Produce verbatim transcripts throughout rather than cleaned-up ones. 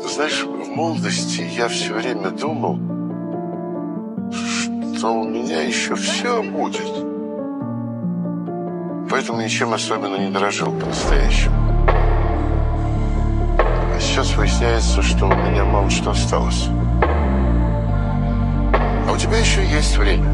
Знаешь, в молодости я все время думал, что у меня еще все будет. Поэтому ничем особенно не дорожил по-настоящему. А сейчас выясняется, что у меня мало что осталось. А у тебя еще есть время.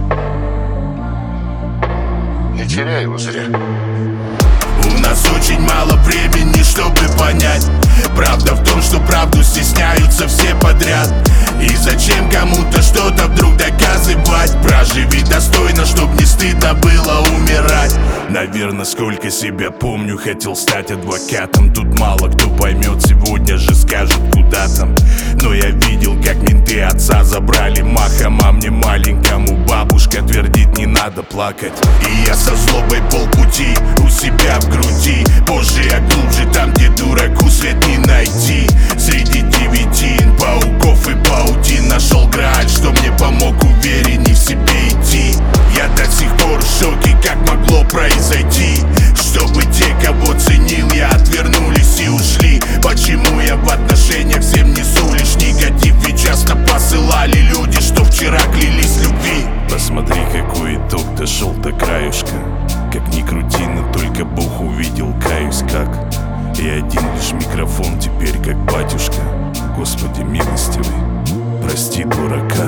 Не теряй его зря. У нас очень мало времени, чтобы понять. Правда в том, что правду стесняются все подряд. И зачем кому-то что-то вдруг доказывать? Проживи достойно, чтоб не стыдно было умирать. Наверное, сколько себя помню, хотел стать адвокатом. Тут мало кто поймет, сегодня же скажут, куда там. Но я видел, как менты отца забрали махом. А мне маленькому бабушка твердит, не надо плакать. И я со злобой полпути у себя в груди. Позже я глубже, там где дураку свет не найти. Среди девяти пауков и паутин нашел грааль, что мне помог уверенней в себе идти. Я до сих пор в шоке, как могло произойти, чтобы те, кого ценил я, отвернулись и ушли. Почему я в отношениях всем несу лишь негатив? Ведь часто посылали люди, что вчера клялись любви. Посмотри, какой итог дошел до краюшка. Как ни крути, но только Бог увидел, каюсь как. И один лишь микрофон теперь как батюшка. Господи милостивый, прости дурака.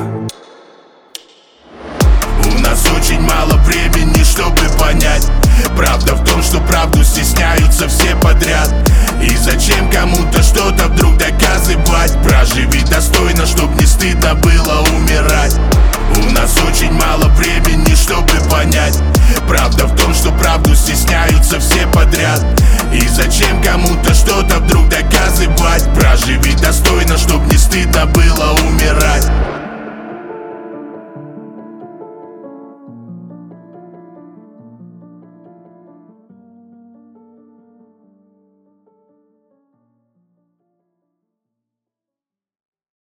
У нас очень мало времени, чтобы понять. Правда в том, что правду стесняются все подряд. И зачем кому-то что-то вдруг доказывать? Проживи достойно, чтоб не стыдно было умирать. У нас очень мало времени, чтобы понять. Правда в том, что правду стесняются все подряд. И зачем кому-то что-то вдруг доказывать? Проживи достойно, чтоб не стыдно было умирать.